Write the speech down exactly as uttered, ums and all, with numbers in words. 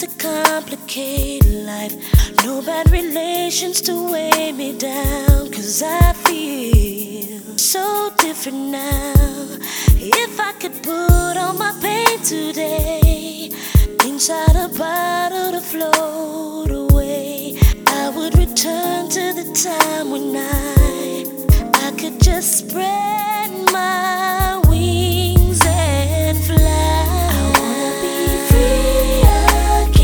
to complicate life. No bad relations to weigh me down, 'cause I feel so different now. If I could put all my pain today inside a bottle to float away, I would return to the time when I I could just spread